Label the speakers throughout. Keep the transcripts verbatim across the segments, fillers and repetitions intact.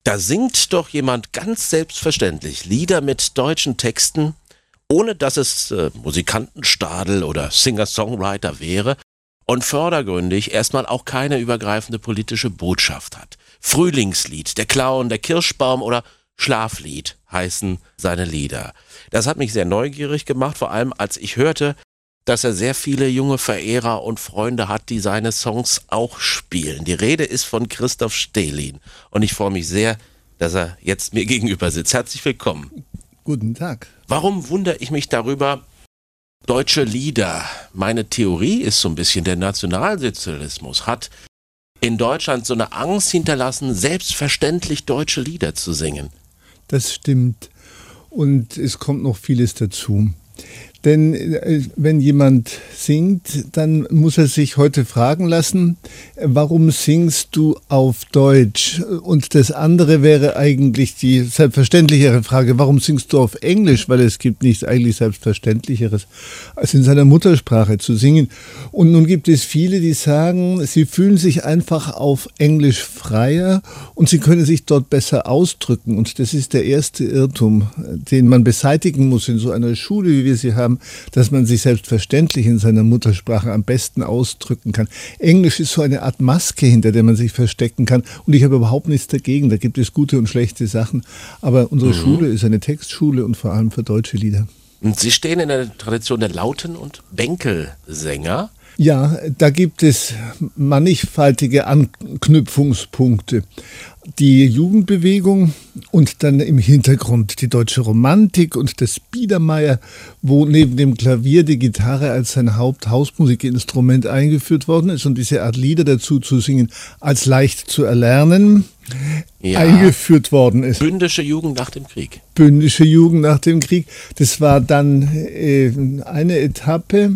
Speaker 1: Da singt doch jemand ganz selbstverständlich Lieder mit deutschen Texten, ohne dass es äh, Musikantenstadel oder Singer-Songwriter wäre und vordergründig erstmal auch keine übergreifende politische Botschaft hat. Frühlingslied, der Clown, der Kirschbaum oder Schlaflied heißen seine Lieder. Das hat mich sehr neugierig gemacht, vor allem als ich hörte, dass er sehr viele junge Verehrer und Freunde hat, die seine Songs auch spielen. Die Rede ist von Christoph Stählin und ich freue mich sehr, dass er jetzt mir gegenüber sitzt. Herzlich willkommen.
Speaker 2: Guten Tag.
Speaker 1: Warum wundere ich mich darüber? Deutsche Lieder. Meine Theorie ist so ein bisschen, der Nationalsozialismus hat in Deutschland so eine Angst hinterlassen, selbstverständlich deutsche Lieder zu singen.
Speaker 2: Das stimmt. Und es kommt noch vieles dazu. Denn äh, wenn jemand singt, dann muss er sich heute fragen lassen, warum singst du auf Deutsch? Und das andere wäre eigentlich die selbstverständlichere Frage, warum singst du auf Englisch? Weil es gibt nichts eigentlich Selbstverständlicheres, als in seiner Muttersprache zu singen. Und nun gibt es viele, die sagen, sie fühlen sich einfach auf Englisch freier und sie können sich dort besser ausdrücken. Und das ist der erste Irrtum, den man beseitigen muss in so einer Schule, wie wir sie haben, dass man sich selbstverständlich in seiner Muttersprache am besten ausdrücken kann. Englisch ist so eine Art Maske, hinter der man sich verstecken kann. Und ich habe überhaupt nichts dagegen. Da gibt es gute und schlechte Sachen. Aber unsere mhm. Schule ist eine Textschule und vor allem für deutsche Lieder.
Speaker 1: Und Sie stehen in der Tradition der Lauten- und Bänkelsänger.
Speaker 2: Ja, da gibt es mannigfaltige Anknüpfungspunkte. Die Jugendbewegung und dann im Hintergrund die deutsche Romantik und das Biedermeier, wo neben dem Klavier die Gitarre als sein Haupthausmusikinstrument eingeführt worden ist und diese Art Lieder dazu zu singen als leicht zu erlernen, ja. eingeführt worden ist.
Speaker 1: Bündische Jugend nach dem Krieg.
Speaker 2: Bündische Jugend nach dem Krieg. Das war dann äh, eine Etappe,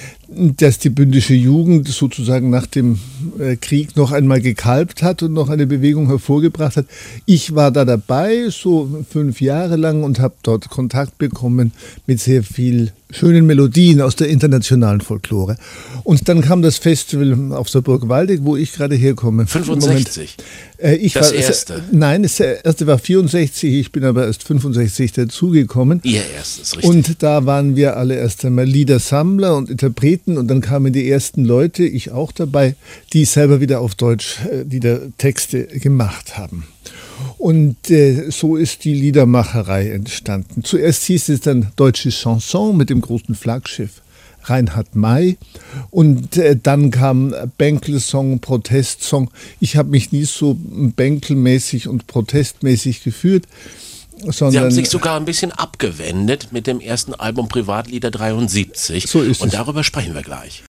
Speaker 2: dass die bündische Jugend sozusagen nach dem Krieg noch einmal gekalbt hat und noch eine Bewegung hervorgebracht hat. Ich war da dabei, so fünf Jahre lang und habe dort Kontakt bekommen mit sehr viel schönen Melodien aus der internationalen Folklore. Und dann kam das Festival auf der Burg Waldeck, wo ich gerade herkomme.
Speaker 1: fünfundsechzig?
Speaker 2: Äh, ich
Speaker 1: das
Speaker 2: war,
Speaker 1: erste?
Speaker 2: Es, nein, das erste war vierundsechzig, ich bin aber erst fünfundsechzig dazugekommen.
Speaker 1: Ihr erstes, richtig.
Speaker 2: Und da waren wir alle erst einmal Liedersammler und Interpreten und dann kamen die ersten Leute, ich auch dabei, die selber wieder auf Deutsch äh, Liedertexte gemacht haben. Und äh, so ist die Liedermacherei entstanden. Zuerst hieß es dann Deutsche Chanson mit dem großen Flaggschiff Reinhard May und äh, dann kam Bänkelsong, Protestsong. Ich habe mich nie so bänkelmäßig und protestmäßig geführt. Sondern,
Speaker 1: Sie haben sich sogar ein bisschen abgewendet mit dem ersten Album Privatlieder dreiundsiebzig.
Speaker 2: So ist
Speaker 1: und
Speaker 2: es.
Speaker 1: Darüber sprechen wir gleich.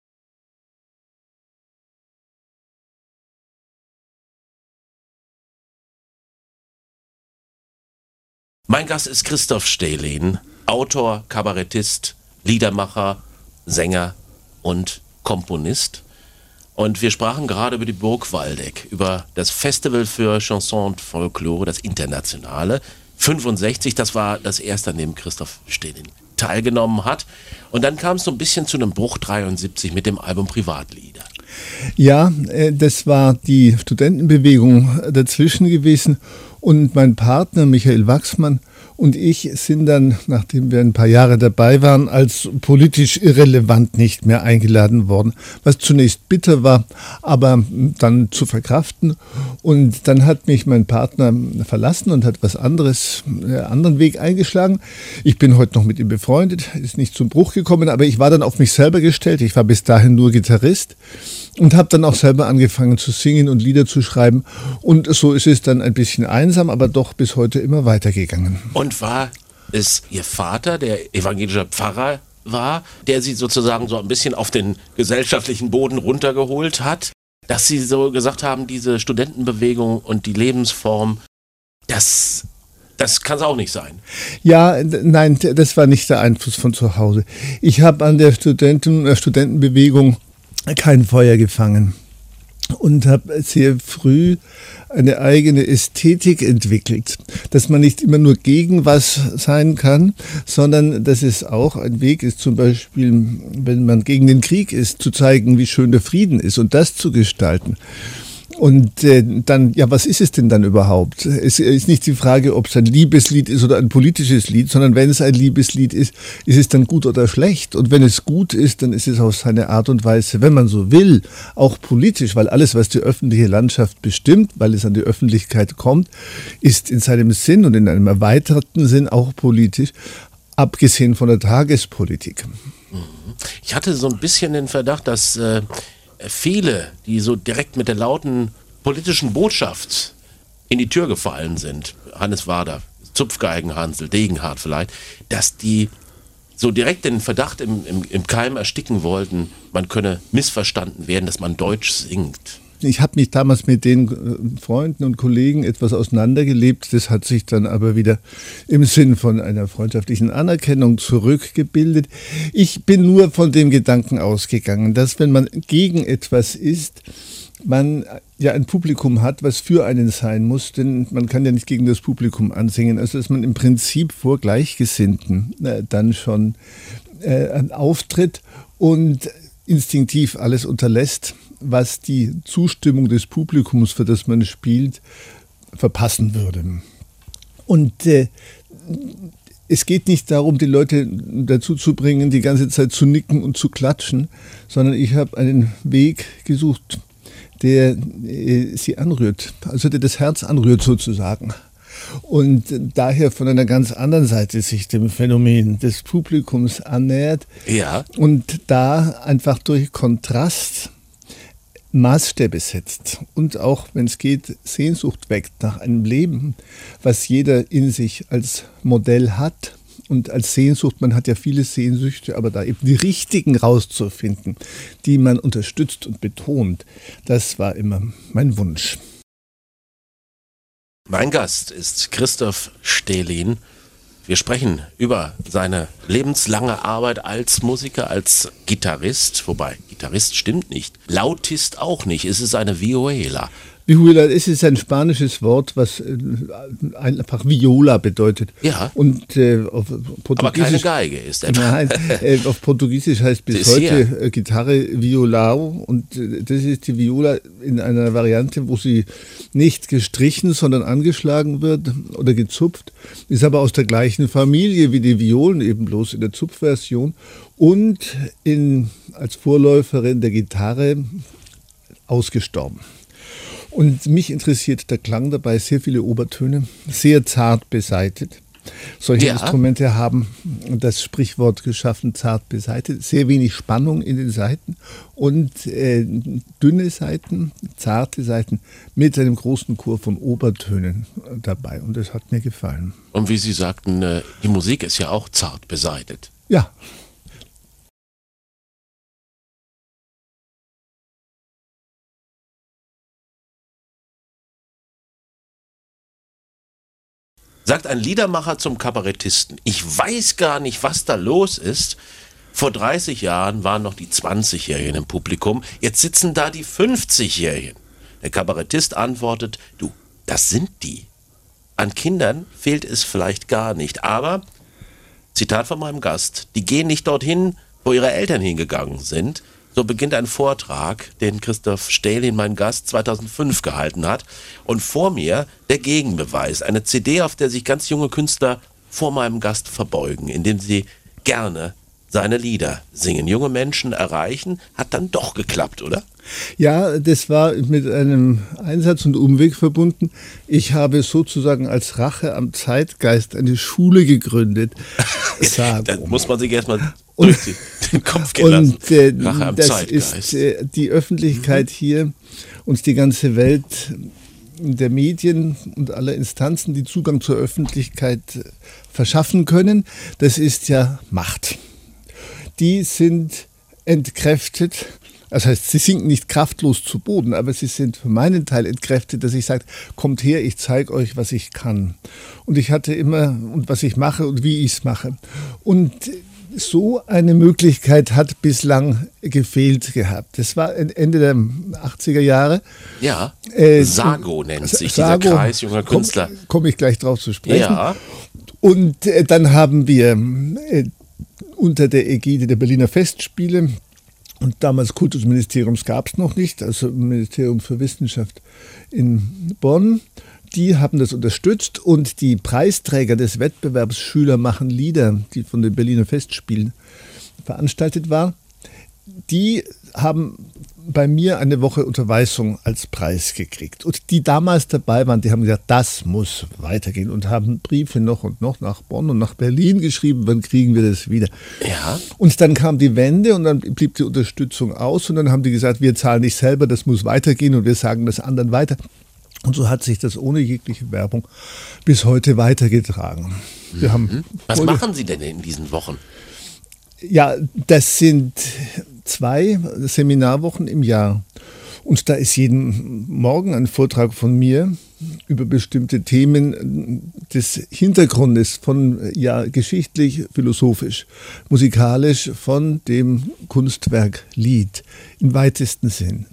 Speaker 1: Mein Gast ist Christoph Stählin, Autor, Kabarettist, Liedermacher, Sänger und Komponist. Und wir sprachen gerade über die Burg Waldeck, über das Festival für Chanson und Folklore, das Internationale. fünfundsechzig, das war das erste, an dem Christoph Stählin teilgenommen hat. Und dann kam es so ein bisschen zu einem Bruch dreiundsiebzig mit dem Album Privatlieder.
Speaker 2: Ja, das war die Studentenbewegung dazwischen gewesen. Und mein Partner Michael Wachsmann und ich sind dann, nachdem wir ein paar Jahre dabei waren, als politisch irrelevant nicht mehr eingeladen worden, was zunächst bitter war, aber dann zu verkraften. Und dann hat mich mein Partner verlassen und hat was anderes, einen anderen Weg eingeschlagen. Ich bin heute noch mit ihm befreundet, ist nicht zum Bruch gekommen, aber ich war dann auf mich selber gestellt. Ich war bis dahin nur Gitarrist und habe dann auch selber angefangen zu singen und Lieder zu schreiben. Und so ist es dann ein bisschen einsam, aber doch bis heute immer weitergegangen.
Speaker 1: Und war es Ihr Vater, der evangelischer Pfarrer war, der Sie sozusagen so ein bisschen auf den gesellschaftlichen Boden runtergeholt hat, dass Sie so gesagt haben, diese Studentenbewegung und die Lebensform, das, das kann es auch nicht sein?
Speaker 2: Ja, nein, das war nicht der Einfluss von zu Hause. Ich habe an der Studenten, äh, Studentenbewegung kein Feuer gefangen und habe sehr früh eine eigene Ästhetik entwickelt, dass man nicht immer nur gegen was sein kann, sondern dass es auch ein Weg ist, zum Beispiel, wenn man gegen den Krieg ist, zu zeigen, wie schön der Frieden ist und das zu gestalten. Und äh, dann, ja, was ist es denn dann überhaupt? Es ist nicht die Frage, ob es ein Liebeslied ist oder ein politisches Lied, sondern wenn es ein Liebeslied ist, ist es dann gut oder schlecht? Und wenn es gut ist, dann ist es auf seine Art und Weise, wenn man so will, auch politisch, weil alles, was die öffentliche Landschaft bestimmt, weil es an die Öffentlichkeit kommt, ist in seinem Sinn und in einem erweiterten Sinn auch politisch, abgesehen von der Tagespolitik.
Speaker 1: Ich hatte so ein bisschen den Verdacht, dass äh, viele, die so direkt mit der lauten politischen Botschaft in die Tür gefallen sind, Hannes Wader, Zupfgeigenhansel, Degenhardt vielleicht, dass die so direkt den Verdacht im, im, im Keim ersticken wollten, man könne missverstanden werden, dass man Deutsch singt.
Speaker 2: Ich habe mich damals mit den Freunden und Kollegen etwas auseinandergelebt. Das hat sich dann aber wieder im Sinn von einer freundschaftlichen Anerkennung zurückgebildet. Ich bin nur von dem Gedanken ausgegangen, dass wenn man gegen etwas ist, man ja ein Publikum hat, was für einen sein muss, denn man kann ja nicht gegen das Publikum ansingen. Also dass man im Prinzip vor Gleichgesinnten äh, dann schon äh, auftritt und instinktiv alles unterlässt, was die Zustimmung des Publikums, für das man spielt, verpassen würde. Und äh, es geht nicht darum, die Leute dazu zu bringen, die ganze Zeit zu nicken und zu klatschen, sondern ich habe einen Weg gesucht, der äh, sie anrührt, also der das Herz anrührt sozusagen. Und daher von einer ganz anderen Seite sich dem Phänomen des Publikums annähert.
Speaker 1: Ja.
Speaker 2: Und da einfach durch Kontrast Maßstäbe setzt und auch, wenn es geht, Sehnsucht weckt nach einem Leben, was jeder in sich als Modell hat und als Sehnsucht, man hat ja viele Sehnsüchte, aber da eben die richtigen rauszufinden, die man unterstützt und betont, das war immer mein Wunsch.
Speaker 1: Mein Gast ist Christoph Stählin. Wir sprechen über seine lebenslange Arbeit als Musiker, als Gitarrist, wobei Gitarrist stimmt nicht, Lautist auch nicht, es ist eine Vihuela.
Speaker 2: Vihuela, es ist ein spanisches Wort, was äh, einfach Viola bedeutet.
Speaker 1: Ja.
Speaker 2: Und äh, auf Portugiesisch,
Speaker 1: aber keine Geige ist etwa.
Speaker 2: Nein, äh, auf Portugiesisch heißt bis heute äh, Gitarre Violao und äh, das ist die Viola in einer Variante, wo sie nicht gestrichen, sondern angeschlagen wird oder gezupft, ist aber aus der gleichen Familie wie die Violen, eben bloß in der Zupfversion und in, als Vorläuferin der Gitarre ausgestorben. Und mich interessiert der Klang dabei, sehr viele Obertöne, sehr zart besaitet. Solche ja. Instrumente haben das Sprichwort geschaffen, zart besaitet, sehr wenig Spannung in den Saiten und äh, dünne Saiten, zarte Saiten mit einem großen Chor von Obertönen dabei. Und das hat mir gefallen.
Speaker 1: Und wie Sie sagten, äh, die Musik ist ja auch zart besaitet.
Speaker 2: Ja.
Speaker 1: Sagt ein Liedermacher zum Kabarettisten, ich weiß gar nicht, was da los ist. Vor dreißig Jahren waren noch die zwanzigjährigen im Publikum, jetzt sitzen da die fünfzigjährigen. Der Kabarettist antwortet, du, das sind die. An Kindern fehlt es vielleicht gar nicht, aber, Zitat von meinem Gast, die gehen nicht dorthin, wo ihre Eltern hingegangen sind. So beginnt ein Vortrag, den Christoph Stählin, mein Gast, zweitausendfünf gehalten hat. Und vor mir der Gegenbeweis, eine C D, auf der sich ganz junge Künstler vor meinem Gast verbeugen, indem sie gerne seine Lieder singen. Junge Menschen erreichen, hat dann doch geklappt, oder?
Speaker 2: Ja, das war mit einem Einsatz und Umweg verbunden. Ich habe sozusagen als Rache am Zeitgeist eine Schule gegründet.
Speaker 1: Da muss man sich erstmal durch den Kopf gehen lassen.
Speaker 2: Und äh,
Speaker 1: Rache am
Speaker 2: das
Speaker 1: Zeitgeist.
Speaker 2: ist äh, die Öffentlichkeit mhm. hier und die ganze Welt der Medien und aller Instanzen, die Zugang zur Öffentlichkeit verschaffen können. Das ist ja Macht. Die sind entkräftet. Das heißt, sie sinken nicht kraftlos zu Boden, aber sie sind für meinen Teil entkräftet, dass ich sage, kommt her, ich zeige euch, was ich kann. Und ich hatte immer, und was ich mache und wie ich es mache. Und so eine Möglichkeit hat bislang gefehlt gehabt. Das war Ende der achtziger Jahre.
Speaker 1: Ja,
Speaker 2: äh,
Speaker 1: Sago nennt sich
Speaker 2: Sago,
Speaker 1: dieser Kreis junger Künstler.
Speaker 2: Komme komm ich gleich drauf zu sprechen.
Speaker 1: Ja.
Speaker 2: Und äh, dann haben wir äh, unter der Ägide der Berliner Festspiele Und damals Kultusministeriums gab es noch nicht, also Ministerium für Wissenschaft in Bonn. Die haben das unterstützt und die Preisträger des Wettbewerbs Schüler machen Lieder, die von den Berliner Festspielen veranstaltet war, die haben bei mir eine Woche Unterweisung als Preis gekriegt. Und die damals dabei waren, die haben gesagt, das muss weitergehen und haben Briefe noch und noch nach Bonn und nach Berlin geschrieben, wann kriegen wir das wieder.
Speaker 1: Ja.
Speaker 2: Und dann kam die Wende und dann blieb die Unterstützung aus und dann haben die gesagt, wir zahlen nicht selber, das muss weitergehen und wir sagen das anderen weiter. Und so hat sich das ohne jegliche Werbung bis heute weitergetragen. Wir
Speaker 1: mhm.
Speaker 2: haben
Speaker 1: Was machen Sie denn in diesen Wochen?
Speaker 2: Ja, das sind zwei Seminarwochen im Jahr. Und da ist jeden Morgen ein Vortrag von mir über bestimmte Themen des Hintergrundes, von ja geschichtlich, philosophisch, musikalisch, von dem Kunstwerk Lied im weitesten Sinn.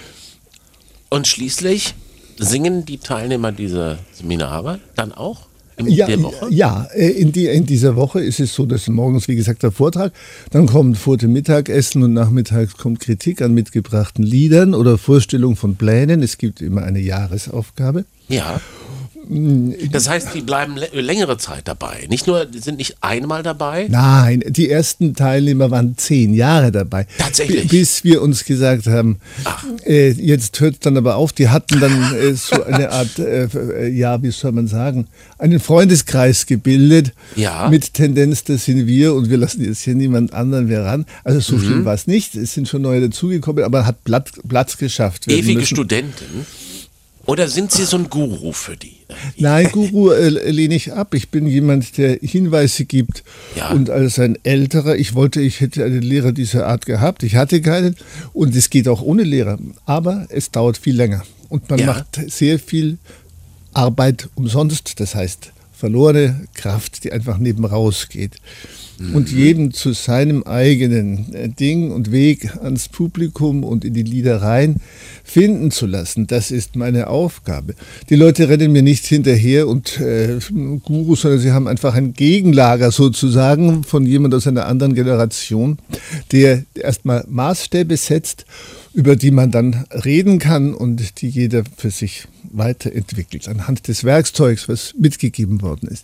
Speaker 1: Und schließlich singen die Teilnehmer dieser Seminare dann auch? In
Speaker 2: ja,
Speaker 1: der Woche?
Speaker 2: Ja, in, die, in dieser Woche ist es so, dass morgens, wie gesagt, der Vortrag, dann kommt vor dem Mittagessen und nachmittags kommt Kritik an mitgebrachten Liedern oder Vorstellung von Plänen. Es gibt immer eine Jahresaufgabe.
Speaker 1: Ja. Das heißt, die bleiben längere Zeit dabei. Nicht nur, die sind nicht einmal dabei.
Speaker 2: Nein, die ersten Teilnehmer waren zehn Jahre dabei.
Speaker 1: Tatsächlich.
Speaker 2: Bis wir uns gesagt haben, äh, jetzt hört es dann aber auf. Die hatten dann äh, so eine Art, äh, ja, wie soll man sagen, einen Freundeskreis gebildet.
Speaker 1: Ja.
Speaker 2: Mit Tendenz, das sind wir und wir lassen jetzt hier niemand anderen mehr ran. Also so
Speaker 1: mhm.
Speaker 2: schlimm war es nicht. Es sind schon neue dazugekommen, aber hat Platz, Platz geschafft.
Speaker 1: Ewige Studentin. Oder sind Sie so ein Guru für die?
Speaker 2: Nein, Guru äh, lehne ich ab. Ich bin jemand, der Hinweise gibt.
Speaker 1: Ja.
Speaker 2: Und als ein Älterer, ich wollte, ich hätte einen Lehrer dieser Art gehabt. Ich hatte keinen. Und es geht auch ohne Lehrer. Aber es dauert viel länger. Und man
Speaker 1: ja.
Speaker 2: macht sehr viel Arbeit umsonst. Das heißt, verlorene Kraft, die einfach neben rausgeht. Mhm. Und jeden zu seinem eigenen Ding und Weg ans Publikum und in die Lieder rein finden zu lassen, das ist meine Aufgabe. Die Leute rennen mir nicht hinterher und äh, Guru, sondern sie haben einfach ein Gegenlager sozusagen von jemand aus einer anderen Generation, der erstmal Maßstäbe setzt, über die man dann reden kann und die jeder für sich weiterentwickelt, anhand des Werkzeugs, was mitgegeben worden ist.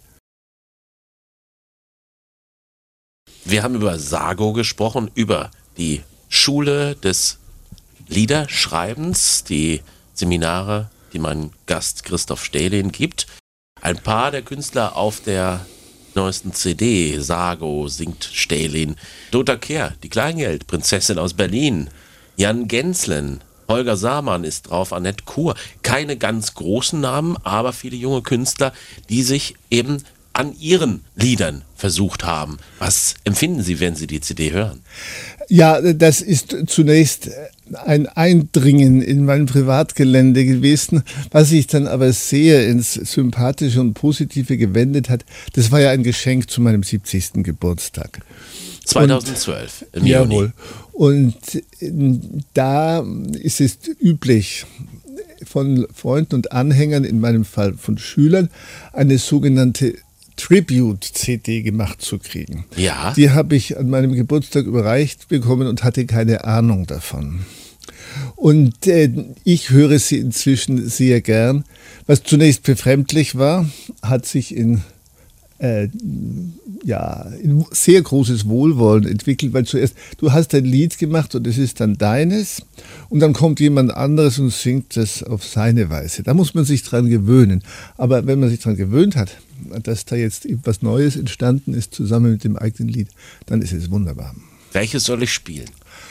Speaker 1: Wir haben über Sago gesprochen, über die Schule des Liederschreibens, die Seminare, die mein Gast Christoph Stählin gibt. Ein paar der Künstler auf der neuesten C D, Sago singt Stählin, Dota Kehr, die Kleingeldprinzessin aus Berlin, Jan Genslen, Holger Samann ist drauf, Annette Kur. Keine ganz großen Namen, aber viele junge Künstler, die sich eben an ihren Liedern versucht haben. Was empfinden Sie, wenn Sie die C D hören?
Speaker 2: Ja, das ist zunächst ein Eindringen in mein Privatgelände gewesen, was sich dann aber sehr ins Sympathische und Positive gewendet hat. Das war ja ein Geschenk zu meinem siebzigsten Geburtstag.
Speaker 1: zweitausendzwölf,
Speaker 2: im Jawohl. Juni. Und da ist es üblich, von Freunden und Anhängern, in meinem Fall von Schülern, eine sogenannte Tribute-C D gemacht zu kriegen.
Speaker 1: Ja.
Speaker 2: Die habe ich an meinem Geburtstag überreicht bekommen und hatte keine Ahnung davon. Und äh, ich höre sie inzwischen sehr gern. Was zunächst befremdlich war, hat sich in, äh, ja, in sehr großes Wohlwollen entwickelt, weil zuerst, du hast ein Lied gemacht und es ist dann deines und dann kommt jemand anderes und singt das auf seine Weise. Da muss man sich dran gewöhnen. Aber wenn man sich dran gewöhnt hat, dass da jetzt etwas Neues entstanden ist, zusammen mit dem eigenen Lied, dann ist es wunderbar.
Speaker 1: Welches soll ich spielen?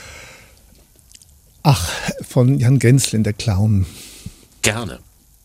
Speaker 2: Ach, von Jan Genslen, der Clown.
Speaker 1: Gerne.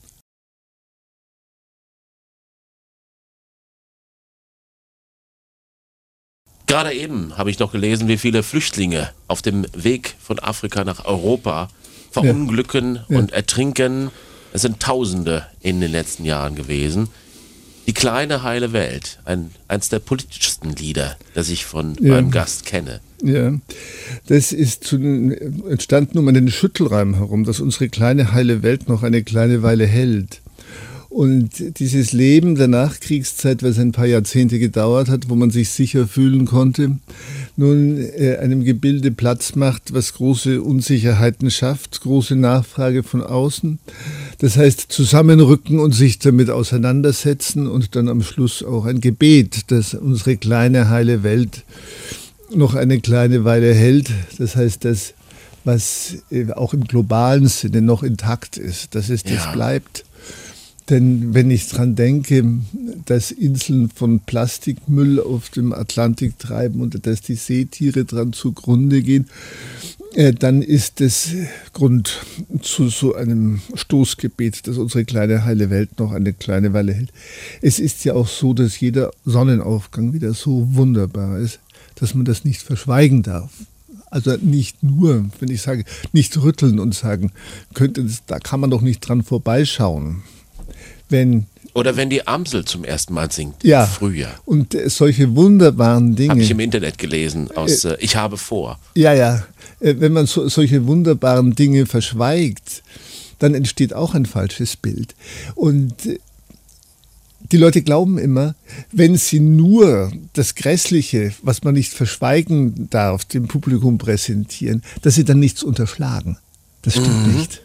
Speaker 1: Gerade eben habe ich noch gelesen, wie viele Flüchtlinge auf dem Weg von Afrika nach Europa verunglücken ja. und ja. ertrinken. Es sind Tausende in den letzten Jahren gewesen. Die kleine heile Welt, ein, eins der politischsten Lieder, das ich von ja. meinem Gast kenne.
Speaker 2: Ja, das ist zu, entstanden um einen Schüttelreim herum, dass unsere kleine heile Welt noch eine kleine Weile hält. Und dieses Leben der Nachkriegszeit, was ein paar Jahrzehnte gedauert hat, wo man sich sicher fühlen konnte, nun äh, einem Gebilde Platz macht, was große Unsicherheiten schafft, große Nachfrage von außen. Das heißt, zusammenrücken und sich damit auseinandersetzen und dann am Schluss auch ein Gebet, das unsere kleine heile Welt noch eine kleine Weile hält. Das heißt, das, was äh, auch im globalen Sinne noch intakt ist, dass es das
Speaker 1: ja.
Speaker 2: bleibt. Denn wenn ich dran denke, dass Inseln von Plastikmüll auf dem Atlantik treiben und dass die Seetiere dran zugrunde gehen, äh, dann ist es Grund zu so einem Stoßgebet, dass unsere kleine heile Welt noch eine kleine Weile hält. Es ist ja auch so, dass jeder Sonnenaufgang wieder so wunderbar ist, dass man das nicht verschweigen darf. Also nicht nur, wenn ich sage, nicht rütteln und sagen, könnte das, da kann man doch nicht dran vorbeischauen. Wenn,
Speaker 1: Oder wenn die Amsel zum ersten Mal singt,
Speaker 2: ja,
Speaker 1: im Frühjahr.
Speaker 2: Und äh, solche wunderbaren Dinge.
Speaker 1: Habe ich im Internet gelesen, aus äh, Ich habe vor.
Speaker 2: Ja, ja. Äh, wenn man so, solche wunderbaren Dinge verschweigt, dann entsteht auch ein falsches Bild. Und äh, die Leute glauben immer, wenn sie nur das Grässliche, was man nicht verschweigen darf, dem Publikum präsentieren, dass sie dann nichts unterschlagen. Das stimmt mhm. nicht.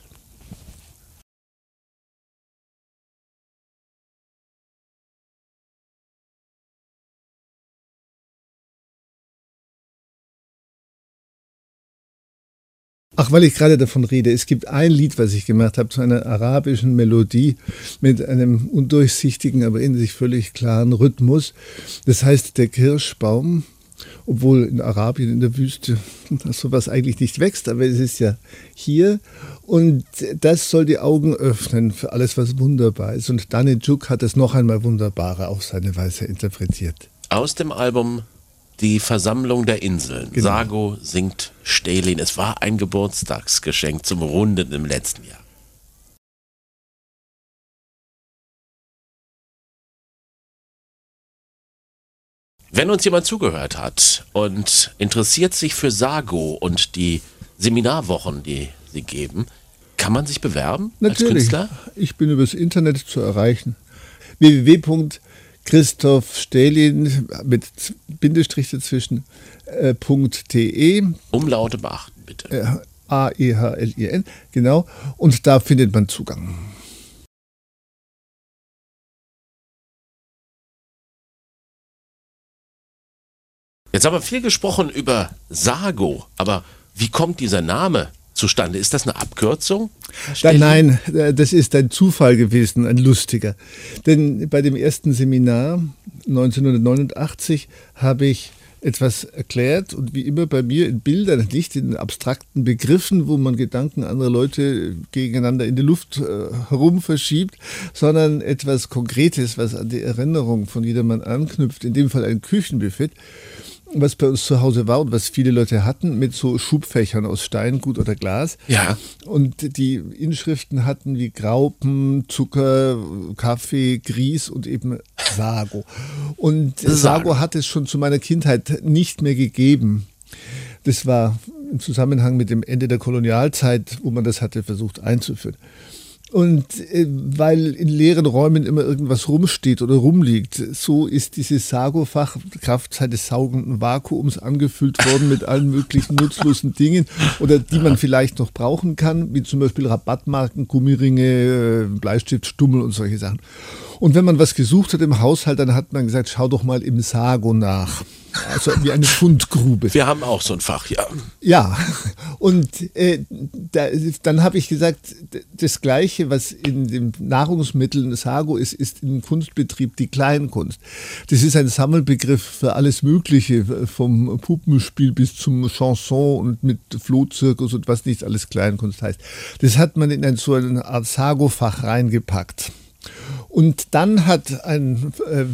Speaker 2: Ach, weil ich gerade davon rede, es gibt ein Lied, was ich gemacht habe, zu einer arabischen Melodie mit einem undurchsichtigen, aber in sich völlig klaren Rhythmus. Das heißt, der Kirschbaum, obwohl in Arabien, in der Wüste, sowas eigentlich nicht wächst, aber es ist ja hier. Und das soll die Augen öffnen für alles, was wunderbar ist. Und Danny Juk hat es noch einmal wunderbarer auf seine Weise interpretiert.
Speaker 1: Aus dem Album Die Versammlung der Inseln. Genau. Sago singt Stählin. Es war ein Geburtstagsgeschenk zum Runden im letzten Jahr. Wenn uns jemand zugehört hat und interessiert sich für Sago und die Seminarwochen, die sie geben, kann man sich bewerben
Speaker 2: Natürlich.
Speaker 1: als Künstler?
Speaker 2: Ich bin übers Internet zu erreichen. w w w Punkt Christoph Stählin mit Bindestrich dazwischen äh, .de.
Speaker 1: Umlaute beachten, bitte.
Speaker 2: Äh, A E H L I N, genau. Und da findet man Zugang.
Speaker 1: Jetzt haben wir viel gesprochen über Sago, aber wie kommt dieser Name zustande? Ist das eine Abkürzung?
Speaker 2: Nein, das ist ein Zufall gewesen, ein lustiger. Denn bei dem ersten Seminar neunzehnhundertneunundachtzig habe ich etwas erklärt und wie immer bei mir in Bildern, nicht in abstrakten Begriffen, wo man Gedanken anderer Leute gegeneinander in die Luft äh, herum verschiebt, sondern etwas Konkretes, was an die Erinnerung von jedermann anknüpft, in dem Fall ein Küchenbuffet, was bei uns zu Hause war und was viele Leute hatten, mit so Schubfächern aus Stein, Gut oder Glas.
Speaker 1: Ja.
Speaker 2: Und die Inschriften hatten wie Graupen, Zucker, Kaffee, Grieß und eben Sago. Und Sago. Sago hat es schon zu meiner Kindheit nicht mehr gegeben. Das war im Zusammenhang mit dem Ende der Kolonialzeit, wo man das hatte versucht einzuführen. Und äh, weil in leeren Räumen immer irgendwas rumsteht oder rumliegt, so ist dieses Sago-Fach Kraft seines saugenden Vakuums angefüllt worden mit allen möglichen nutzlosen Dingen oder die man vielleicht noch brauchen kann, wie zum Beispiel Rabattmarken, Gummiringe, Bleistift, Stummel und solche Sachen. Und wenn man was gesucht hat im Haushalt, dann hat man gesagt, schau doch mal im Sago nach. Also wie eine Fundgrube.
Speaker 1: Wir haben auch so ein Fach, ja.
Speaker 2: Ja, und äh, da, dann habe ich gesagt, das Gleiche, was in den Nahrungsmitteln Sago ist, ist im Kunstbetrieb die Kleinkunst. Das ist ein Sammelbegriff für alles Mögliche, vom Puppenspiel bis zum Chanson und mit Flohzirkus und was nicht alles Kleinkunst heißt. Das hat man in ein, so eine Art Sago-Fach reingepackt. Und dann hat ein äh,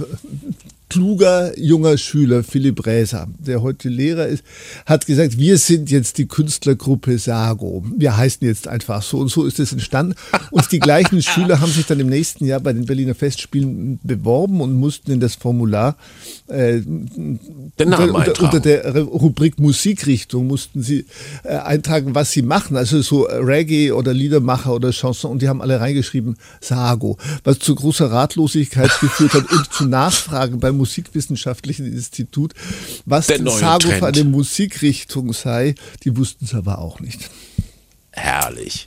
Speaker 2: kluger junger Schüler, Philipp Räser, der heute Lehrer ist, hat gesagt, wir sind jetzt die Künstlergruppe Sago. Wir heißen jetzt einfach so, und so ist es entstanden. Und die gleichen Schüler haben sich dann im nächsten Jahr bei den Berliner Festspielen beworben und mussten in das Formular äh,
Speaker 1: den Namen
Speaker 2: unter, unter der Rubrik Musikrichtung mussten sie äh, eintragen, was sie machen. Also so Reggae oder Liedermacher oder Chanson, und die haben alle reingeschrieben Sago, was zu großer Ratlosigkeit geführt hat und zu Nachfragen beim Musikwissenschaftlichen Institut, was
Speaker 1: Der
Speaker 2: denn
Speaker 1: neue
Speaker 2: Sago für
Speaker 1: Trend.
Speaker 2: eine Musikrichtung sei. Die wussten es aber auch nicht.
Speaker 1: Herrlich.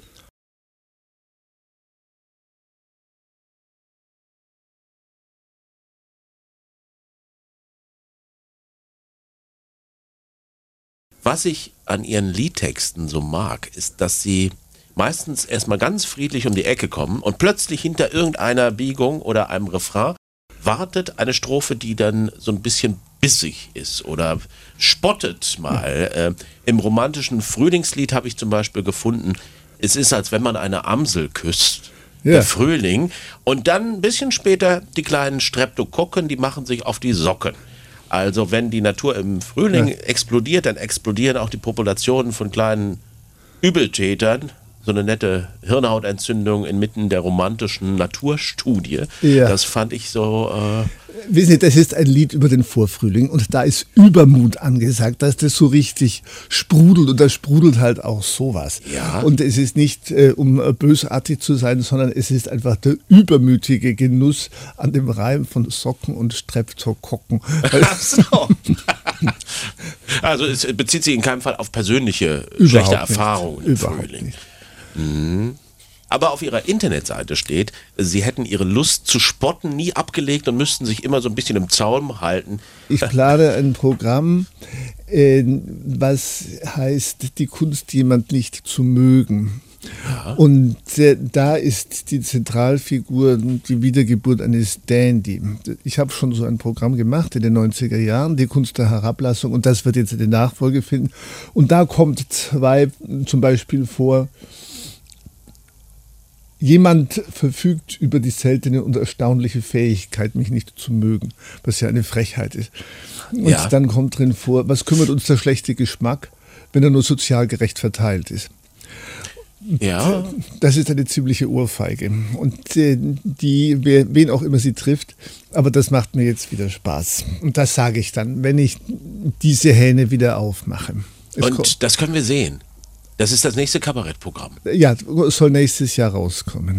Speaker 1: Was ich an ihren Liedtexten so mag, ist, dass sie meistens erstmal ganz friedlich um die Ecke kommen und plötzlich hinter irgendeiner Biegung oder einem Refrain wartet eine Strophe, die dann so ein bisschen bissig ist oder spottet mal. Äh, Im romantischen Frühlingslied habe ich zum Beispiel gefunden, es ist, als wenn man eine Amsel küsst.
Speaker 2: Ja.
Speaker 1: Der Frühling. Und dann ein bisschen später die kleinen Streptokokken, die machen sich auf die Socken. Also wenn die Natur im Frühling
Speaker 2: Ja.
Speaker 1: explodiert, dann explodieren auch die Populationen von kleinen Übeltätern. So eine nette Hirnhautentzündung inmitten der romantischen Naturstudie.
Speaker 2: Ja.
Speaker 1: Das fand ich so... Äh,
Speaker 2: Wissen Sie, das ist ein Lied über den Vorfrühling und da ist Übermut angesagt, dass das so richtig sprudelt und da sprudelt halt auch sowas.
Speaker 1: Ja.
Speaker 2: Und es ist nicht, äh, um äh, bösartig zu sein, sondern es ist einfach der übermütige Genuss an dem Reim von Socken und Streptokokken.
Speaker 1: Ach so. Also es bezieht sich in keinem Fall auf persönliche
Speaker 2: Überhaupt
Speaker 1: schlechte
Speaker 2: nicht.
Speaker 1: Erfahrungen im
Speaker 2: Überhaupt
Speaker 1: Frühling.
Speaker 2: nicht.
Speaker 1: Aber auf ihrer Internetseite steht, sie hätten ihre Lust zu spotten nie abgelegt und müssten sich immer so ein bisschen im Zaum halten.
Speaker 2: Ich plane ein Programm, äh, was heißt, die Kunst, jemand nicht zu mögen.
Speaker 1: Ja.
Speaker 2: Und äh, da ist die Zentralfigur die Wiedergeburt eines Dandy. Ich habe schon so ein Programm gemacht in den neunziger Jahren, die Kunst der Herablassung, und das wird jetzt eine Nachfolge finden. Und da kommt zwei zum Beispiel vor: Jemand verfügt über die seltene und erstaunliche Fähigkeit, mich nicht zu mögen, was ja eine Frechheit ist. Und
Speaker 1: Ja.
Speaker 2: dann kommt drin vor, was kümmert uns der schlechte Geschmack, wenn er nur sozial gerecht verteilt ist.
Speaker 1: Ja,
Speaker 2: Das ist eine ziemliche Ohrfeige. Und äh, die, wer, wen auch immer sie trifft, aber das macht mir jetzt wieder Spaß. Und das sage ich dann, wenn ich diese Hähne wieder aufmache. Es kommt-
Speaker 1: und das können wir sehen. Das ist das nächste Kabarettprogramm.
Speaker 2: ja, soll nächstes Jahr rauskommen.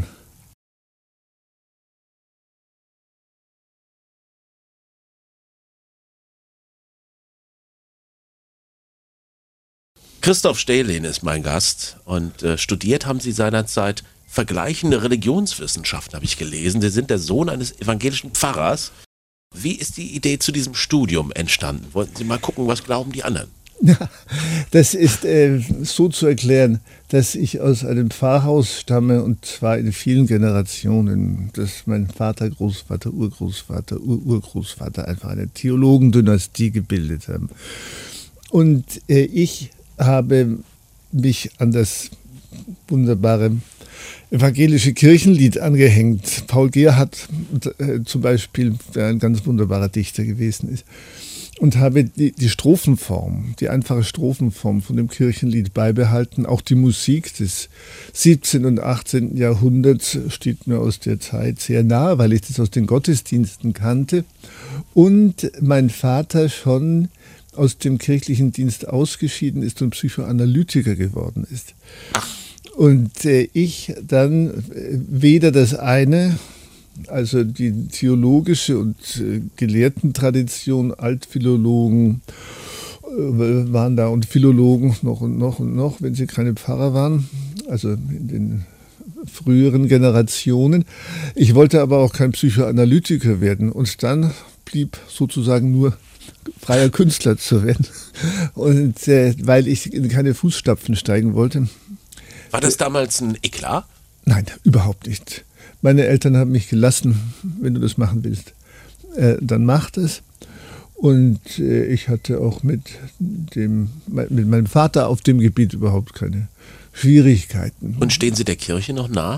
Speaker 1: Christoph Stählin ist mein Gast und äh, studiert haben Sie seinerzeit vergleichende Religionswissenschaften, habe ich gelesen. Sie sind der Sohn eines evangelischen Pfarrers. Wie ist die Idee zu diesem Studium entstanden? Wollten Sie mal gucken, was glauben die anderen?
Speaker 2: Ja, das ist äh, so zu erklären, dass ich aus einem Pfarrhaus stamme und zwar in vielen Generationen, dass mein Vater, Großvater, Urgroßvater, Ururgroßvater einfach eine Theologendynastie gebildet haben. Und äh, ich habe mich an das wunderbare evangelische Kirchenlied angehängt. Paul Gerhardt äh, zum Beispiel, der ein ganz wunderbarer Dichter gewesen ist. Und habe die, die Strophenform, die einfache Strophenform von dem Kirchenlied beibehalten. Auch die Musik des siebzehnten und achtzehnten Jahrhunderts steht mir aus der Zeit sehr nahe, weil ich das aus den Gottesdiensten kannte. Und mein Vater schon aus dem kirchlichen Dienst ausgeschieden ist und Psychoanalytiker geworden ist. Und äh, ich dann äh, weder das eine, also die theologische und äh, Gelehrtentradition, Altphilologen äh, waren da und Philologen noch und noch und noch, wenn sie keine Pfarrer waren, also in den früheren Generationen. Ich wollte aber auch kein Psychoanalytiker werden und dann blieb sozusagen nur freier Künstler zu werden. Und äh, weil ich in keine Fußstapfen steigen wollte.
Speaker 1: War das damals ein Eklat?
Speaker 2: Nein, überhaupt nicht. Meine Eltern haben mich gelassen, wenn du das machen willst, äh, dann mach das. Und äh, ich hatte auch mit, dem, mit meinem Vater auf dem Gebiet überhaupt keine Schwierigkeiten.
Speaker 1: Und stehen Sie der Kirche noch nah?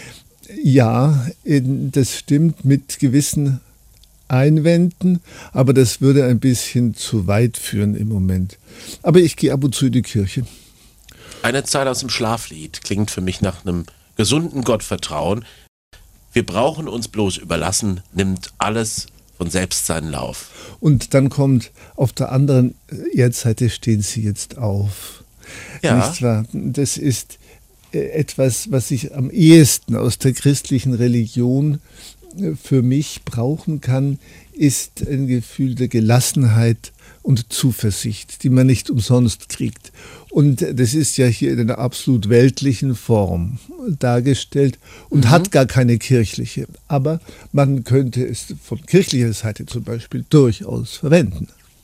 Speaker 2: Ja, in, das stimmt mit gewissen Einwänden, aber das würde ein bisschen zu weit führen im Moment. Aber ich gehe ab und zu in die Kirche.
Speaker 1: Eine Zeile aus dem Schlaflied klingt für mich nach einem gesunden Gottvertrauen. Wir brauchen uns bloß überlassen, nimmt alles von selbst seinen Lauf.
Speaker 2: Und dann kommt, auf der anderen Erdseite stehen sie jetzt auf.
Speaker 1: Ja.
Speaker 2: Nicht wahr? Das ist äh, etwas, was ich am ehesten aus der christlichen Religion für mich brauchen kann, ist ein Gefühl der Gelassenheit und Zuversicht, die man nicht umsonst kriegt. Und das ist ja hier in einer absolut weltlichen Form dargestellt und mhm. hat gar keine kirchliche. Aber man könnte es von kirchlicher Seite zum Beispiel durchaus verwenden.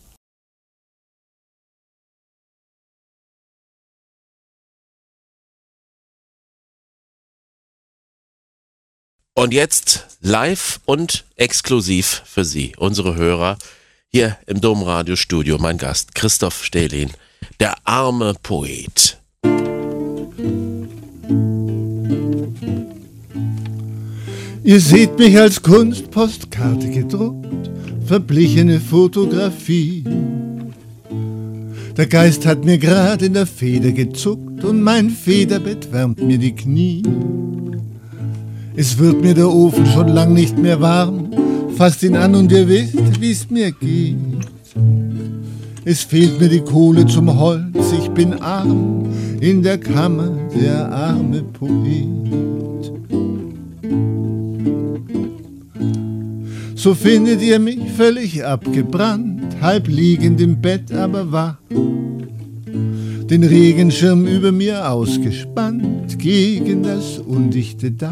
Speaker 1: Und jetzt live und exklusiv für Sie, unsere Hörer, hier im Domradiostudio, mein Gast Christoph Stählin, der arme Poet.
Speaker 2: Ihr seht mich als Kunstpostkarte gedruckt, verblichene Fotografie. Der Geist hat mir gerade in der Feder gezuckt und mein Federbett wärmt mir die Knie. Es wird mir der Ofen schon lang nicht mehr warm, fasst ihn an und ihr wisst, wie's mir geht. Es fehlt mir die Kohle zum Holz, ich bin arm, in der Kammer der arme Poet. So findet ihr mich völlig abgebrannt, halb liegend im Bett, aber wach. Den Regenschirm über mir ausgespannt, gegen das undichte Dach.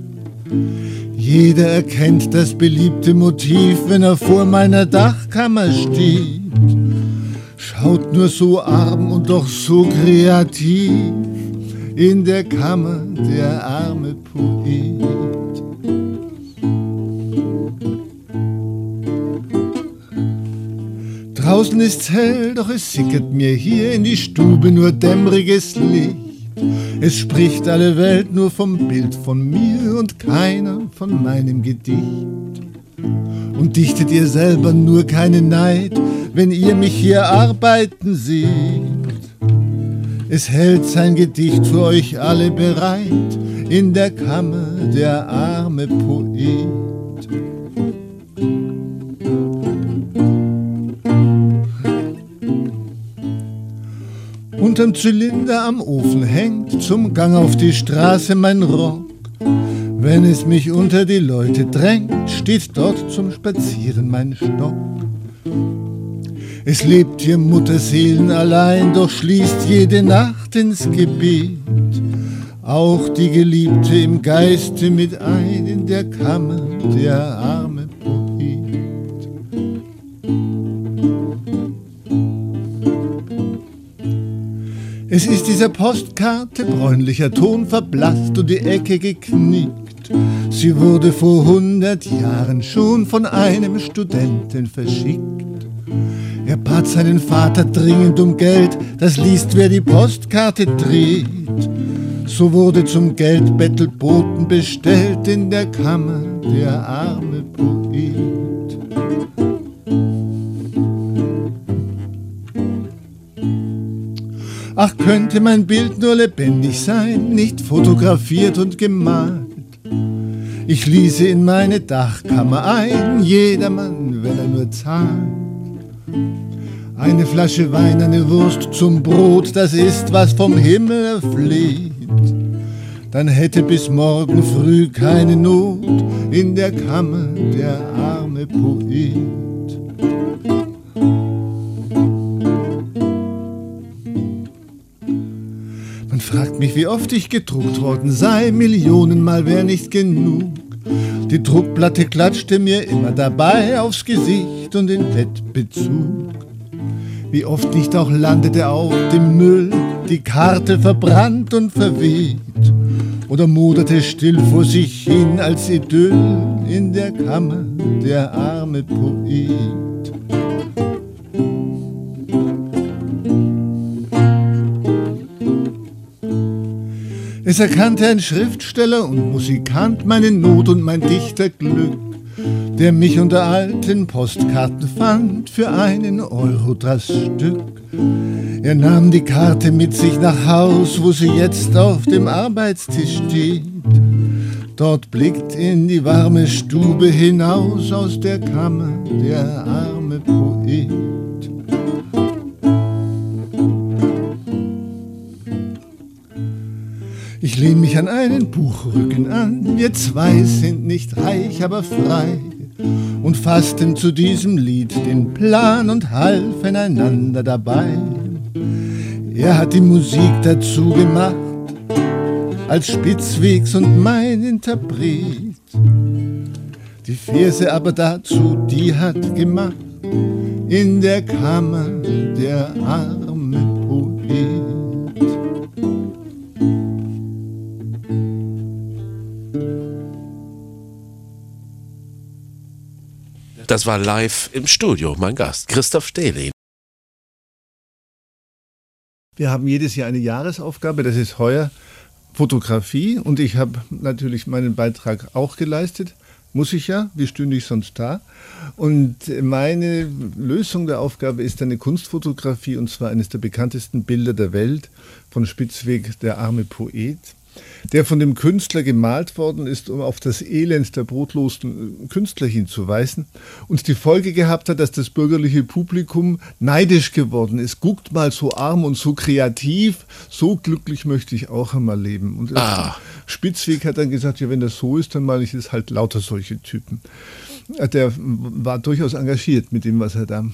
Speaker 2: Jeder erkennt das beliebte Motiv, wenn er vor meiner Dachkammer steht. Schaut nur so arm und doch so kreativ in der Kammer der arme Poet. Draußen ist's hell, doch es sickert mir hier in die Stube nur dämmeriges Licht. Es spricht alle Welt nur vom Bild von mir und keiner von meinem Gedicht. Und dichtet ihr selber nur keinen Neid, wenn ihr mich hier arbeiten seht. Es hält sein Gedicht für euch alle bereit in der Kammer der arme Poet. Unterm Zylinder am Ofen hängt zum Gang auf die Straße mein Rock. Wenn es mich unter die Leute drängt, steht dort zum Spazieren mein Stock. Es lebt hier Mutterseelen allein, doch schließt jede Nacht ins Gebet auch die Geliebte im Geiste mit ein in der Kammer der arme Poet. Es ist dieser Postkarte bräunlicher Ton verblasst und die Ecke geknickt. Sie wurde vor hundert Jahren schon von einem Studenten verschickt. Er bat seinen Vater dringend um Geld, das liest, wer die Postkarte dreht. So wurde zum Geldbettelboten bestellt in der Kammer der arme Poet. Ach, könnte mein Bild nur lebendig sein, nicht fotografiert und gemalt. Ich ließe in meine Dachkammer ein, jedermann, wenn er nur zahlt. Eine Flasche Wein, eine Wurst zum Brot, das ist, was vom Himmel erfleht. Dann hätte bis morgen früh keine Not in der Kammer der arme Poet. Man fragt mich, wie oft ich gedruckt worden sei, Millionenmal wär nicht genug. Die Druckplatte klatschte mir immer dabei aufs Gesicht und den Bettbezug. Wie oft nicht auch landete auf dem Müll die Karte verbrannt und verweht oder moderte still vor sich hin als Idyll in der Kammer der arme Poet. Es erkannte ein Schriftsteller und Musikant meine Not und mein Dichterglück, der mich unter alten Postkarten fand für einen Euro das Stück. Er nahm die Karte mit sich nach Haus, wo sie jetzt auf dem Arbeitstisch steht. Dort blickt in die warme Stube hinaus aus der Kammer der arme Poet. Ich lehn mich an einen Buchrücken an, wir zwei sind nicht reich, aber frei, und fassten zu diesem Lied den Plan und halfen einander dabei. Er hat die Musik dazu gemacht, als Spitzwegs und mein Interpret. Die Verse aber dazu, die hat gemacht in der Kammer der arme Poet.
Speaker 1: Das war live im Studio, mein Gast, Christoph Stählin.
Speaker 2: Wir haben jedes Jahr eine Jahresaufgabe, das ist heuer Fotografie, und ich habe natürlich meinen Beitrag auch geleistet. Muss ich ja, wie stünde ich sonst da? Und meine Lösung der Aufgabe ist eine Kunstfotografie, und zwar eines der bekanntesten Bilder der Welt von Spitzweg, der arme Poet, der von dem Künstler gemalt worden ist, um auf das Elend der brotlosen Künstler hinzuweisen, und die Folge gehabt hat, dass das bürgerliche Publikum neidisch geworden ist. Guckt mal, so arm und so kreativ, so glücklich möchte ich auch einmal leben. Und ah. Spitzweg hat dann gesagt, ja, wenn das so ist, dann meine ich, es halt lauter solche Typen. Der war durchaus engagiert mit dem, was er da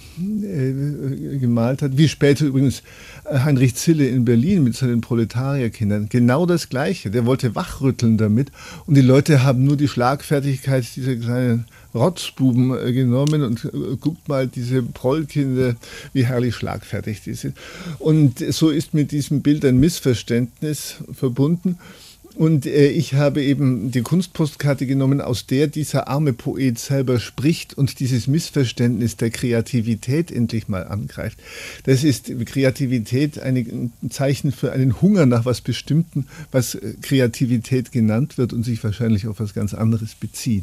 Speaker 2: äh, gemalt hat. Wie später übrigens Heinrich Zille in Berlin mit seinen Proletarierkindern. Genau das Gleiche. Der wollte wachrütteln damit. Und die Leute haben nur die Schlagfertigkeit dieser kleinen Rotzbuben äh, genommen und äh, guckt mal, diese Prollkinder, wie herrlich schlagfertig die sind. Und so ist mit diesem Bild ein Missverständnis verbunden. Und äh, ich habe eben die Kunstpostkarte genommen, aus der dieser arme Poet selber spricht und dieses Missverständnis der Kreativität endlich mal angreift. Das ist Kreativität ein Zeichen für einen Hunger nach was Bestimmten, was Kreativität genannt wird und sich wahrscheinlich auf was ganz anderes bezieht.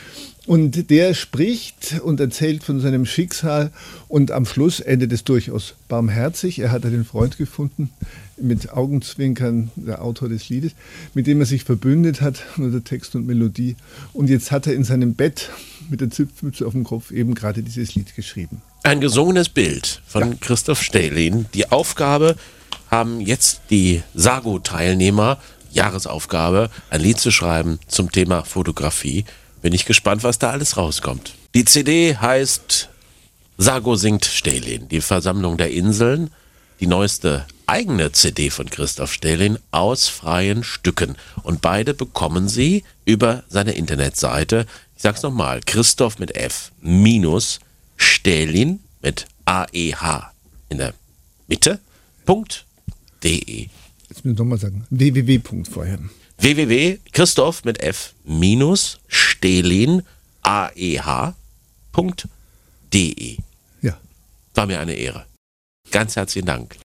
Speaker 2: Und der spricht und erzählt von seinem Schicksal, und am Schluss endet es durchaus barmherzig. Er hat einen Freund gefunden, mit Augenzwinkern, der Autor des Liedes, mit dem er sich verbündet hat, unter Text und Melodie. Und jetzt hat er in seinem Bett mit der Zipfmütze auf dem Kopf eben gerade dieses Lied geschrieben.
Speaker 1: Ein gesungenes Bild von ja. Christoph Stählin. Die Aufgabe haben jetzt die Sago-Teilnehmer, Jahresaufgabe, ein Lied zu schreiben zum Thema Fotografie. Bin ich gespannt, was da alles rauskommt. Die C D heißt Sago singt Stählin, die Versammlung der Inseln, die neueste eigene C D von Christoph Stählin aus freien Stücken. Und beide bekommen Sie über seine Internetseite. Ich sag's nochmal, Christoph mit F minus Stählin mit A E H in der Mitte, Punkt, de.
Speaker 2: Jetzt muss ich nochmal sagen, www. vorher.
Speaker 1: www. Christoph mit F minus Stählin, A E H, Punkt, de.
Speaker 2: Ja.
Speaker 1: War mir eine Ehre. Ganz herzlichen Dank.